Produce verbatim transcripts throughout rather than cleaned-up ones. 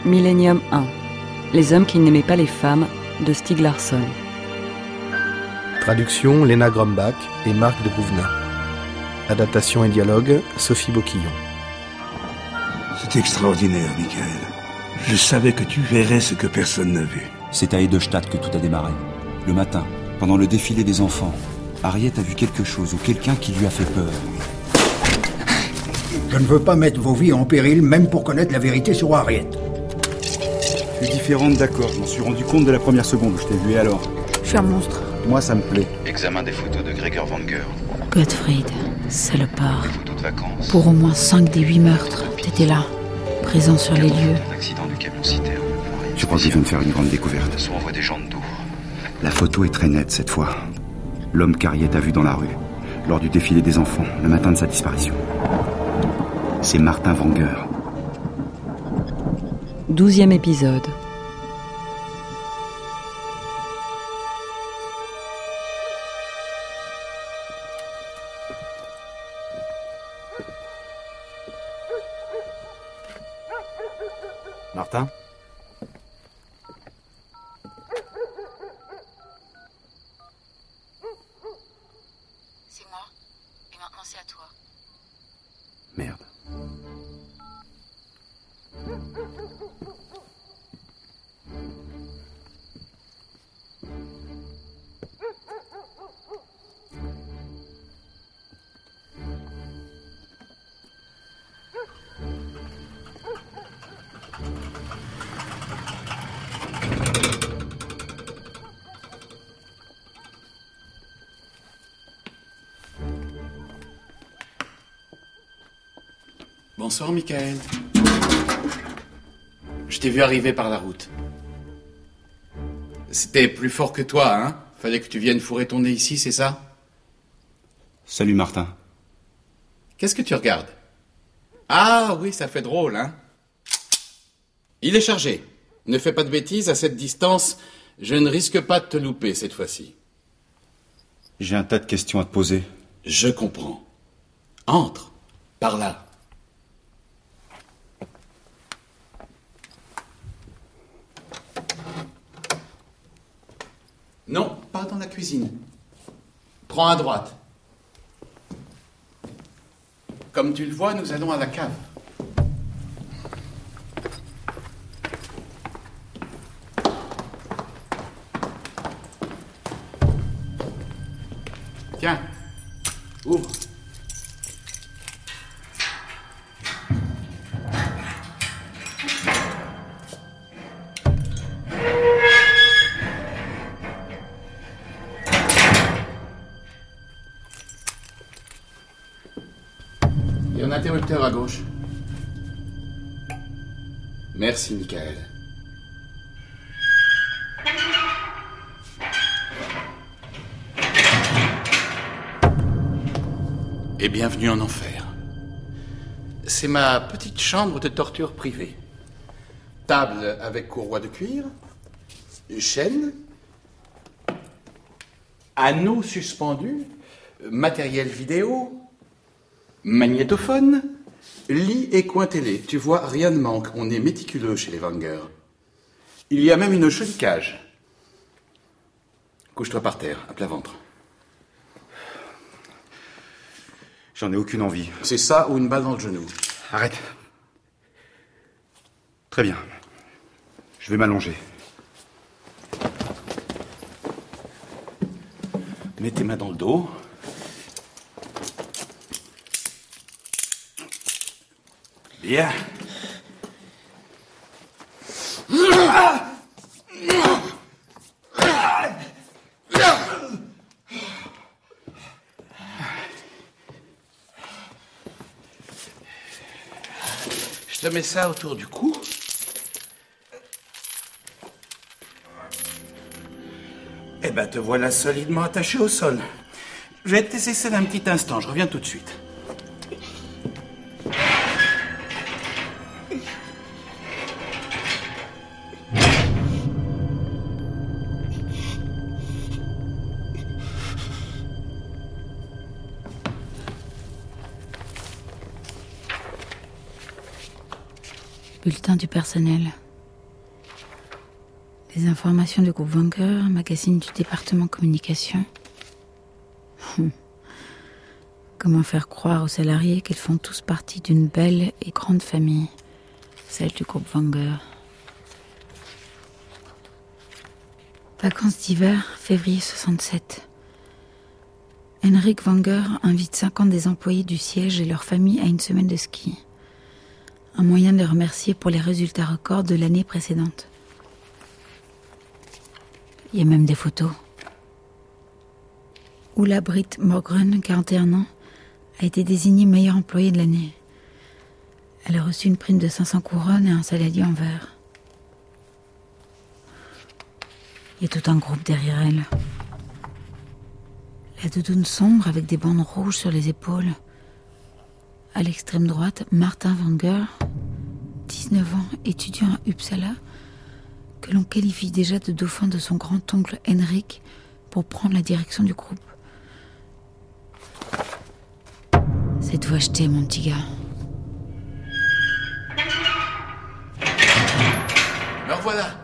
Millennium un. Les hommes qui n'aimaient pas les femmes, de Stieg Larsson. Traduction Lena Grumbach et Marc de Gouvenin. Adaptation et dialogue Sophie Boquillon. C'est extraordinaire, Michael. Je savais que tu verrais ce que personne n'a vu. C'est à Edelstadt que tout a démarré. Le matin, pendant le défilé des enfants, Harriet a vu quelque chose ou quelqu'un qui lui a fait peur. Je ne veux pas mettre vos vies en péril, même pour connaître la vérité sur Harriet. Tu es différente, d'accord. Je m'en suis rendu compte de la première seconde où je t'ai vu, et alors ? Je suis un monstre. Moi, ça me plaît. Examen des photos de Gregor Wenger. Gottfried, salopard. Des photos de vacances. Pour au moins cinq des huit meurtres, t'étais là, présent sur les lieux. L'accident du camion citerne. Je crois que je viens de faire une grande découverte. Soit envoie des gens d'eau. La photo est très nette cette fois. L'homme qu'Harriet a vu dans la rue, lors du défilé des enfants, le matin de sa disparition. C'est Martin Wenger. Douzième épisode. Martin ? C'est moi. Et maintenant c'est à toi. Merde. Bonsoir, Michael. Je t'ai vu arriver par la route. C'était plus fort que toi, hein ? Fallait que tu viennes fourrer ton nez ici, c'est ça ? Salut, Martin. Qu'est-ce que tu regardes ? Ah oui, ça fait drôle, hein ? Il est chargé. Ne fais pas de bêtises, à cette distance, je ne risque pas de te louper cette fois-ci. J'ai un tas de questions à te poser. Je comprends. Entre, par là. Non, pas dans la cuisine. Prends à droite. Comme tu le vois, nous allons à la cave. Tiens, ouvre. Et un interrupteur à gauche. Merci, Michael. Et bienvenue en enfer. C'est ma petite chambre de torture privée. Table avec courroie de cuir, chaîne, anneaux suspendus, matériel vidéo, magnétophone, lit et coin télé. Tu vois, rien ne manque. On est méticuleux chez les Wenger. Il y a même une jolie cage. Couche-toi par terre, à plat ventre. J'en ai aucune envie. C'est ça ou une balle dans le genou. Arrête. Très bien. Je vais m'allonger. Mets tes mains dans le dos. Bien. Je te mets ça autour du cou. Eh ben, te voilà solidement attaché au sol. Je vais te laisser seul un petit instant, je reviens tout de suite. Bulletin du personnel. Des informations du groupe Wenger, magazine du département communication. Hum. Comment faire croire aux salariés qu'ils font tous partie d'une belle et grande famille, celle du groupe Wenger. Vacances d'hiver, février soixante-sept. Henrik Wenger invite cinquante des employés du siège et leurs familles à une semaine de ski. Un moyen de les remercier pour les résultats records de l'année précédente. Il y a même des photos. Ulla Britt Morgren, quarante et un ans, a été désignée meilleure employée de l'année. Elle a reçu une prime de cinq cents couronnes et un saladier en verre. Il y a tout un groupe derrière elle. La doudoune sombre avec des bandes rouges sur les épaules. À l'extrême droite, Martin Wenger, dix-neuf ans, étudiant à Uppsala, que l'on qualifie déjà de dauphin de son grand-oncle Henrik pour prendre la direction du groupe. C'est tout acheté, mon petit gars. Me revoilà.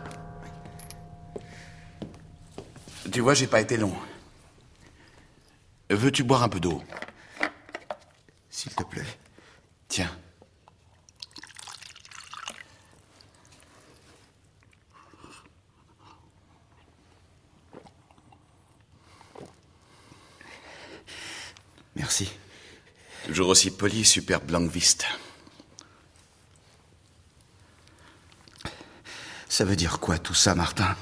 Tu vois, j'ai pas été long. Veux-tu boire un peu d'eau? S'il te plaît. Tiens. Merci. Toujours aussi poli, super Blankvist. Ça veut dire quoi tout ça, Martin?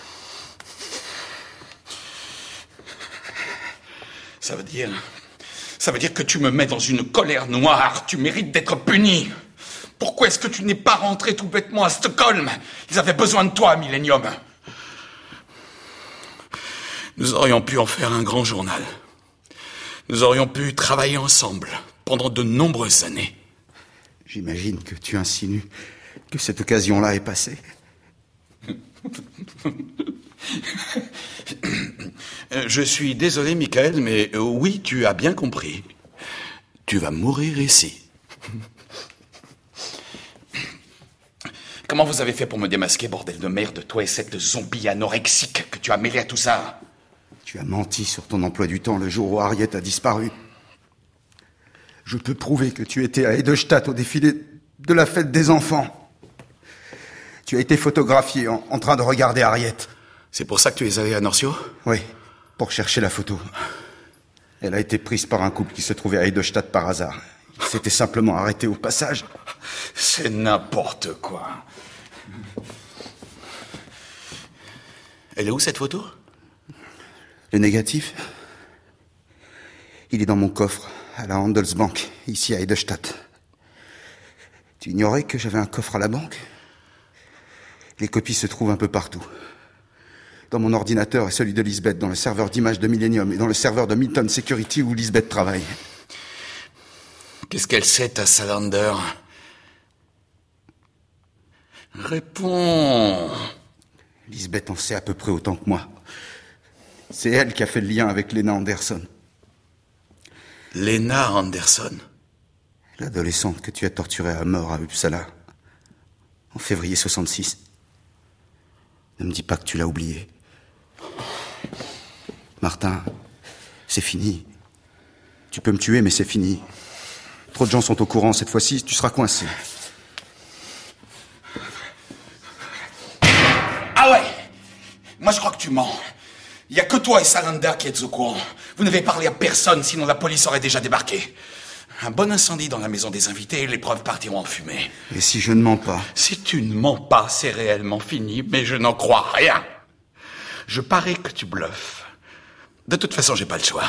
Ça veut dire... Ça veut dire que tu me mets dans une colère noire. Tu mérites d'être puni. Pourquoi est-ce que tu n'es pas rentré tout bêtement à Stockholm? Ils avaient besoin de toi, Millennium. Nous aurions pu en faire un grand journal. Nous aurions pu travailler ensemble pendant de nombreuses années. J'imagine que tu insinues que cette occasion-là est passée. Je suis désolé, Michael, mais oui, tu as bien compris. Tu vas mourir ici. Comment vous avez fait pour me démasquer, bordel de merde, toi et cette zombie anorexique que tu as mêlée à tout ça? Tu as menti sur ton emploi du temps le jour où Harriet a disparu. Je peux prouver que tu étais à Edelstadt au défilé de la fête des enfants. Tu as été photographié en, en train de regarder Harriet. C'est pour ça que tu es allé à Norcio? Oui, pour chercher la photo. Elle a été prise par un couple qui se trouvait à Edelstadt par hasard. Il s'était simplement arrêté au passage. C'est n'importe quoi. Elle est où, cette photo? Le négatif? Il est dans mon coffre, à la Handelsbank, ici à Edelstadt. Tu ignorais que j'avais un coffre à la banque? Les copies se trouvent un peu partout. Dans mon ordinateur et celui de Lisbeth, dans le serveur d'images de Millennium et dans le serveur de Milton Security où Lisbeth travaille. Qu'est-ce qu'elle sait, ta Salander? Réponds. Lisbeth en sait à peu près autant que moi. C'est elle qui a fait le lien avec Lena Anderson. Lena Anderson? L'adolescente que tu as torturée à mort à Uppsala, en février soixante-six. Ne me dis pas que tu l'as oubliée. Martin, c'est fini. Tu peux me tuer, mais c'est fini. Trop de gens sont au courant. Cette fois-ci, tu seras coincé. Ah ouais? Moi, je crois que tu mens. Il n'y a que toi et Salander qui êtes au courant. Vous n'avez parlé à personne, sinon la police aurait déjà débarqué. Un bon incendie dans la maison des invités et les preuves partiront en fumée. Et si je ne mens pas? Si tu ne mens pas, c'est réellement fini, mais je n'en crois rien. Je parie que tu bluffes. De toute façon, j'ai pas le choix.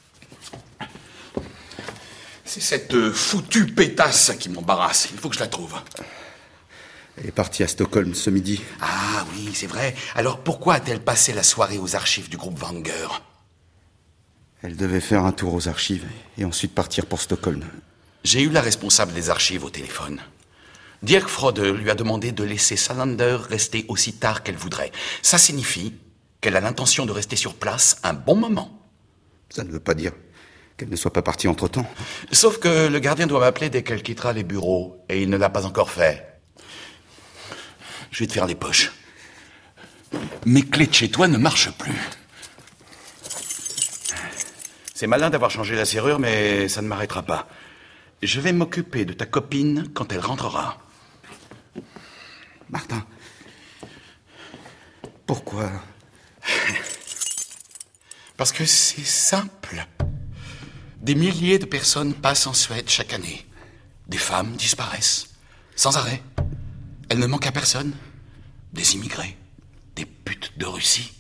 C'est cette foutue pétasse qui m'embarrasse. Il faut que je la trouve. Elle est partie à Stockholm ce midi. Ah oui, c'est vrai. Alors pourquoi a-t-elle passé la soirée aux archives du groupe Wenger? Elle devait faire un tour aux archives et ensuite partir pour Stockholm. J'ai eu la responsable des archives au téléphone. Dirk Frode lui a demandé de laisser Salander rester aussi tard qu'elle voudrait. Ça signifie qu'elle a l'intention de rester sur place un bon moment. Ça ne veut pas dire qu'elle ne soit pas partie entre-temps. Sauf que le gardien doit m'appeler dès qu'elle quittera les bureaux, et il ne l'a pas encore fait. Je vais te faire les poches. Mes clés de chez toi ne marchent plus. C'est malin d'avoir changé la serrure, mais ça ne m'arrêtera pas. Je vais m'occuper de ta copine quand elle rentrera. Martin, pourquoi? Parce que c'est simple. Des milliers de personnes passent en Suède chaque année. Des femmes disparaissent, sans arrêt. Elles ne manquent à personne. Des immigrés, des putes de Russie.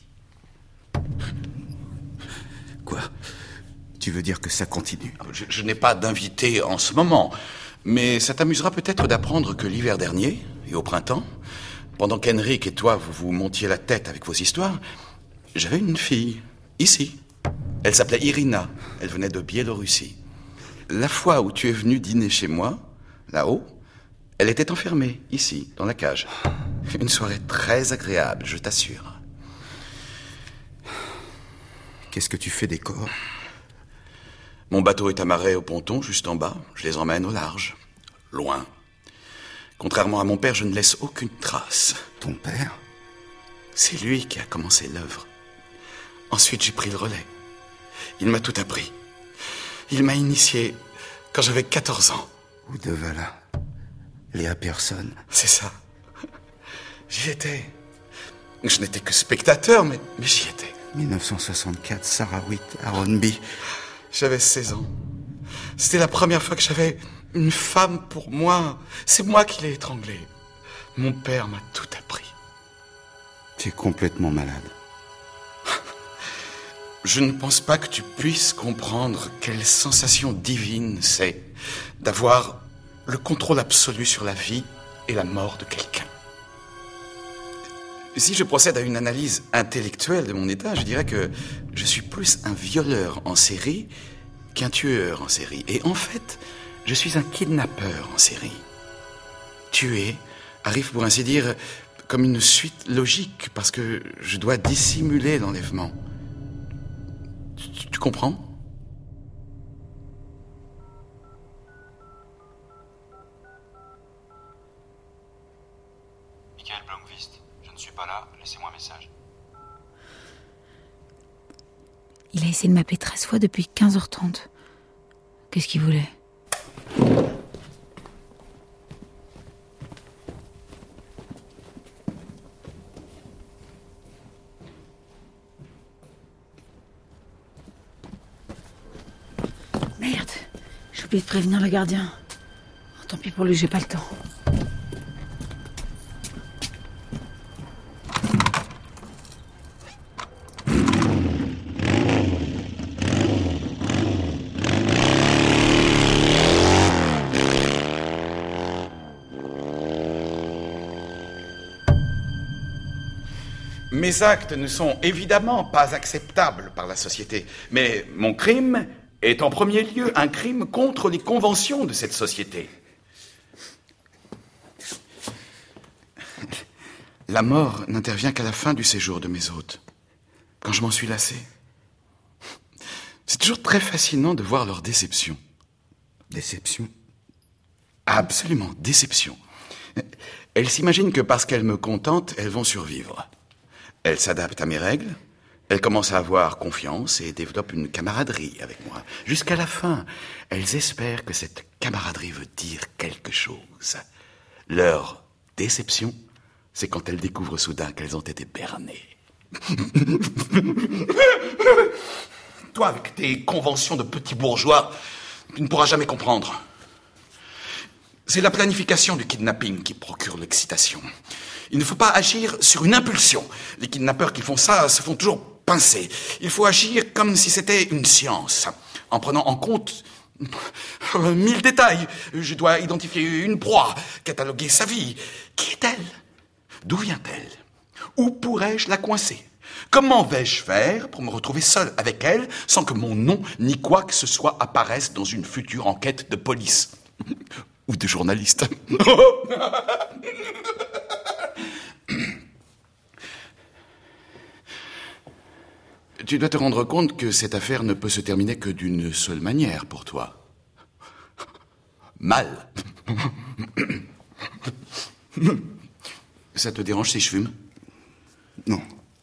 Quoi? Tu veux dire que ça continue? Je, je n'ai pas d'invité en ce moment, mais ça t'amusera peut-être d'apprendre que l'hiver dernier, et au printemps, pendant qu'Henrik et toi vous vous montiez la tête avec vos histoires, j'avais une fille, ici. Elle s'appelait Irina, elle venait de Biélorussie. La fois où tu es venu dîner chez moi, là-haut, elle était enfermée, ici, dans la cage. Une soirée très agréable, je t'assure. Qu'est-ce que tu fais des corps? Mon bateau est amarré au ponton, juste en bas. Je les emmène au large, loin. Contrairement à mon père, je ne laisse aucune trace. Ton père? C'est lui qui a commencé l'œuvre. Ensuite, j'ai pris le relais. Il m'a tout appris. Il m'a initié quand j'avais quatorze ans. Uddevalla. Léa Persson. C'est ça. J'y étais. Je n'étais que spectateur, mais, mais j'y étais. dix-neuf cent soixante-quatre, Sarawit, Aronby. J'avais seize ans. C'était la première fois que j'avais une femme pour moi. C'est moi qui l'ai étranglée. Mon père m'a tout appris. Tu es complètement malade. Je ne pense pas que tu puisses comprendre quelle sensation divine c'est d'avoir le contrôle absolu sur la vie et la mort de quelqu'un. Si je procède à une analyse intellectuelle de mon état, je dirais que je suis plus un violeur en série qu'un tueur en série. Et en fait, je suis un kidnappeur en série. Tuer arrive pour ainsi dire comme une suite logique parce que je dois dissimuler l'enlèvement. Tu, tu comprends ? Michael Blomqvist, je ne suis pas là, laissez-moi un message. Il a essayé de m'appeler treize fois depuis quinze heures trente. Qu'est-ce qu'il voulait ? Merde, j'ai oublié de prévenir le gardien. Oh, tant pis pour lui, j'ai pas le temps. Mes actes ne sont évidemment pas acceptables par la société, mais mon crime est en premier lieu un crime contre les conventions de cette société. La mort n'intervient qu'à la fin du séjour de mes hôtes, quand je m'en suis lassé. C'est toujours très fascinant de voir leur déception. Déception ? Absolument, déception. Elles s'imaginent que parce qu'elles me contentent, elles vont survivre. Elles s'adaptent à mes règles, elles commencent à avoir confiance et développent une camaraderie avec moi. Jusqu'à la fin, elles espèrent que cette camaraderie veut dire quelque chose. Leur déception, c'est quand elles découvrent soudain qu'elles ont été bernées. Toi, avec tes conventions de petits bourgeois, tu ne pourras jamais comprendre. C'est la planification du kidnapping qui procure l'excitation. Il ne faut pas agir sur une impulsion. Les kidnappeurs qui font ça se font toujours pincer. Il faut agir comme si c'était une science, en prenant en compte euh, mille détails. Je dois identifier une proie, cataloguer sa vie. Qui est-elle ? D'où vient-elle ? Où pourrais-je la coincer ? Comment vais-je faire pour me retrouver seul avec elle sans que mon nom ni quoi que ce soit apparaisse dans une future enquête de police ? Ou de journaliste. Tu dois te rendre compte que cette affaire ne peut se terminer que d'une seule manière pour toi. Mal. Ça te dérange si je fume ? Non.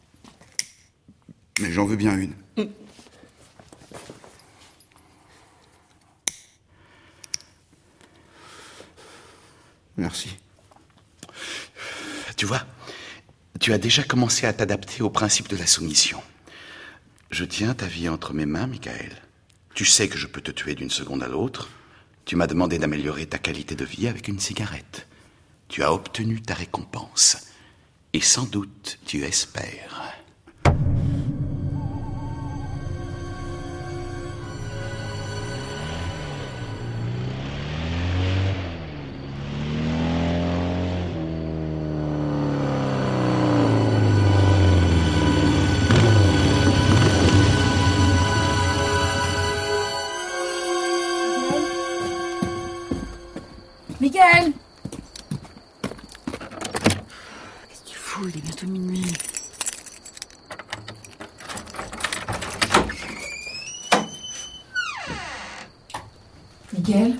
Mais j'en veux bien une. Mm. Merci. Tu vois, tu as déjà commencé à t'adapter au principe de la soumission. Je tiens ta vie entre mes mains, Michael. Tu sais que je peux te tuer d'une seconde à l'autre. Tu m'as demandé d'améliorer ta qualité de vie avec une cigarette. Tu as obtenu ta récompense. Et sans doute, tu espères. Michael! Qu'est-ce que tu fous? Il est bientôt minuit. Michael?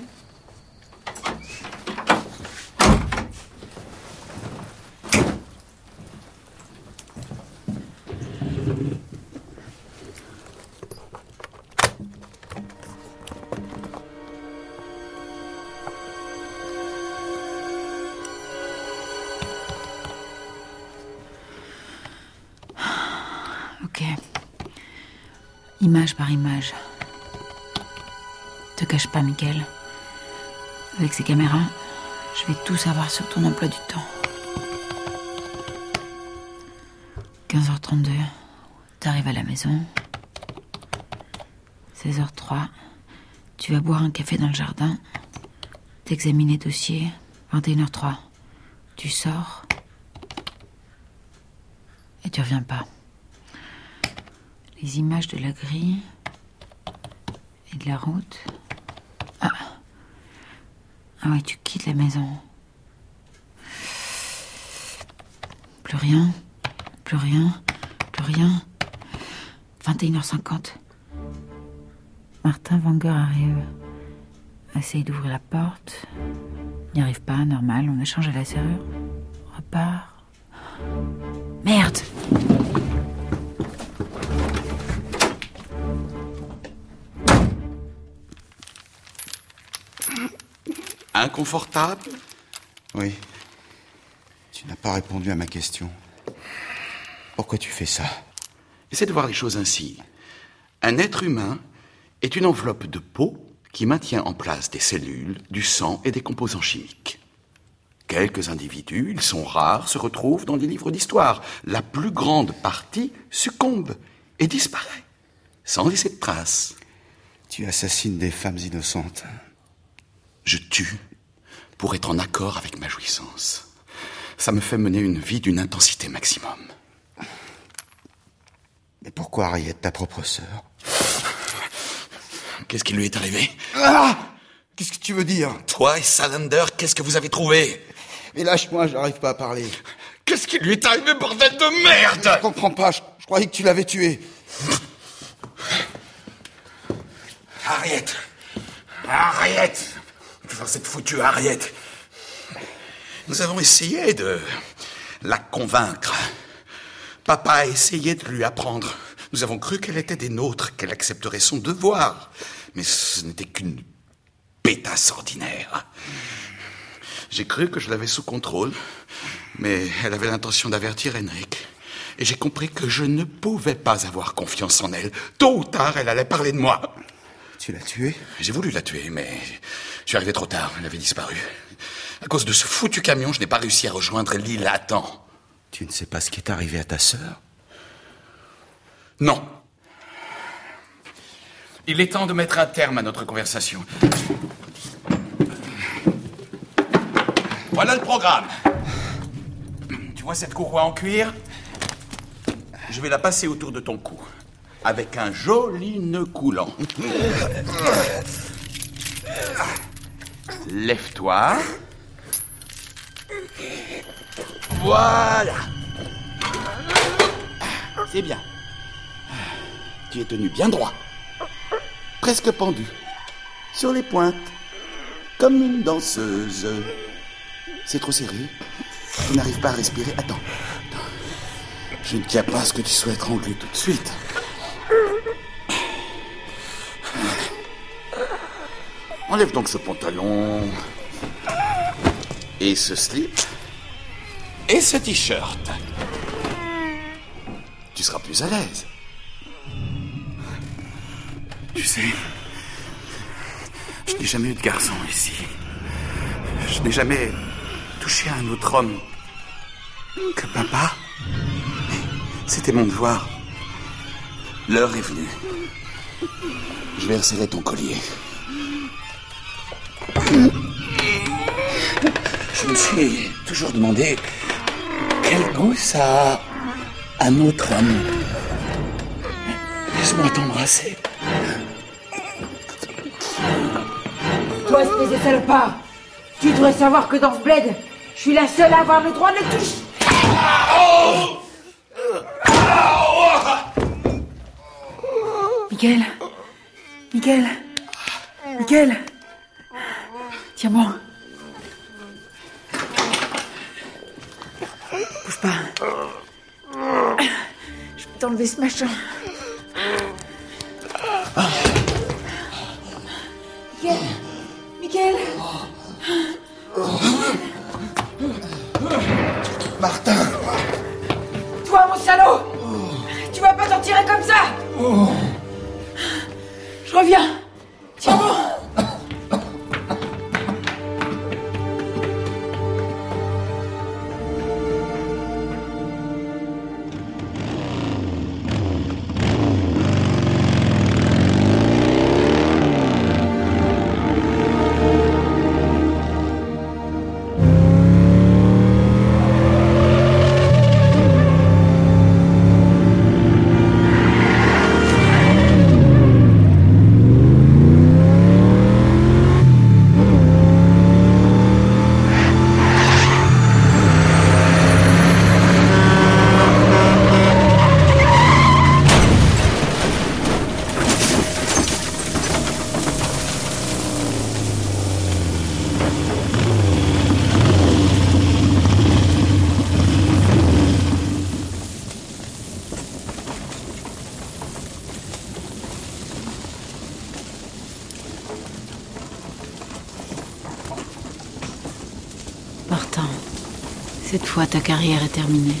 Ok. Image par image. Te cache pas, Michael. Avec ces caméras, je vais tout savoir sur ton emploi du temps. quinze heures trente-deux, t'arrives à la maison. seize heures trois, tu vas boire un café dans le jardin. T'examines les dossiers. vingt et une heures trois, tu sors. Et tu reviens pas. Les images de la grille et de la route. Ah. Ah ouais, tu quittes la maison. Plus rien, plus rien, plus rien. vingt et une heures cinquante. Martin Vanger arrive. Essaye d'ouvrir la porte. N'y arrive pas, normal, on échange à la serrure. Repart. Merde! Inconfortable? Oui. Tu n'as pas répondu à ma question. Pourquoi tu fais ça? Essaie de voir les choses ainsi. Un être humain est une enveloppe de peau qui maintient en place des cellules, du sang et des composants chimiques. Quelques individus, ils sont rares, se retrouvent dans les livres d'histoire. La plus grande partie succombe et disparaît, sans laisser de traces. Tu assassines des femmes innocentes. Je tue pour être en accord avec ma jouissance. Ça me fait mener une vie d'une intensité maximum. Mais pourquoi Harriet, ta propre sœur? Qu'est-ce qui lui est arrivé? Ah! Qu'est-ce que tu veux dire? Toi et Salander, qu'est-ce que vous avez trouvé? Mais lâche-moi, j'arrive pas à parler. Qu'est-ce qui lui est arrivé, bordel de merde? Je comprends pas, je, je croyais que tu l'avais tué. Harriet! Harriet! Enfin, cette foutue Harriet! Nous avons essayé de la convaincre. Papa a essayé de lui apprendre. Nous avons cru qu'elle était des nôtres, qu'elle accepterait son devoir. Mais ce n'était qu'une pétasse ordinaire. J'ai cru que je l'avais sous contrôle, mais elle avait l'intention d'avertir Henrik. Et j'ai compris que je ne pouvais pas avoir confiance en elle. Tôt ou tard, elle allait parler de moi. Tu l'as tuée? J'ai voulu la tuer, mais je suis arrivé trop tard. Elle avait disparu. À cause de ce foutu camion, je n'ai pas réussi à rejoindre l'île à temps. Tu ne sais pas ce qui est arrivé à ta sœur? Non. Il est temps de mettre un terme à notre conversation. Voilà le programme. Tu vois cette courroie en cuir? Je vais la passer autour de ton cou, avec un joli nœud coulant. Lève-toi. Voilà. C'est bien. Tu es tenu bien droit. Presque pendu. Sur les pointes. Comme une danseuse. C'est trop serré. Tu n'arrives pas à respirer. Attends. Attends. Je ne tiens pas à ce que tu sois étranglé tout de suite. Enlève donc ce pantalon. Et ce slip. Et ce t-shirt. Tu seras plus à l'aise. Tu sais, je n'ai jamais eu de garçon ici. Je n'ai jamais touché à un autre homme que papa. C'était mon devoir. L'heure est venue. Je vais resserrer ton collier. Je me suis toujours demandé quel goût ça a un autre homme. Laisse-moi t'embrasser. Toi, espèce de salopard, tu devrais savoir que dans ce bled, je suis la seule à avoir le droit de le toucher. Michael, Michael, Michael, tiens-moi. Bouge pas. Je peux t'enlever ce machin. Michael, Michael. Martin. Toi, mon salaud, tu vas pas t'en tirer comme ça. Je reviens. Tiens-moi. Martin, cette fois ta carrière est terminée.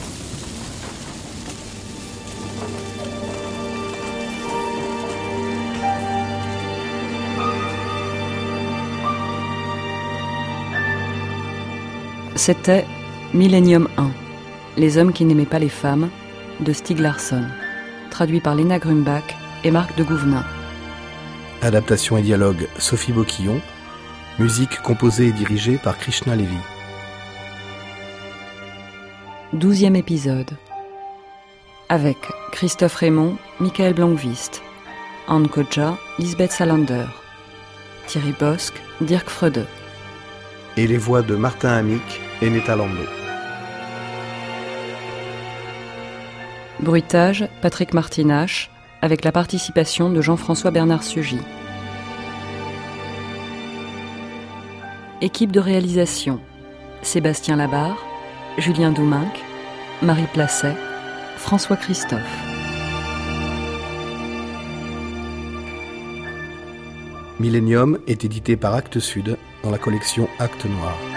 C'était Millennium un, Les hommes qui n'aimaient pas les femmes, de Stieg Larsson, traduit par Léna Grumbach et Marc de Gouvenin. Adaptation et dialogue Sophie Boquillon. Musique composée et dirigée par Krishna Levy. Douzième épisode. Avec Christophe Raymond, Michael Blomqvist, Anne Kodja, Lisbeth Salander, Thierry Bosc, Dirk Freude. Et les voix de Martin Amick et Netta Lando. Bruitage, Patrick Martinache, avec la participation de Jean-François Bernard Sugy. Équipe de réalisation, Sébastien Labarre, Julien Douminc, Marie Placet, François Christophe. Millennium est édité par Actes Sud dans la collection Actes Noirs.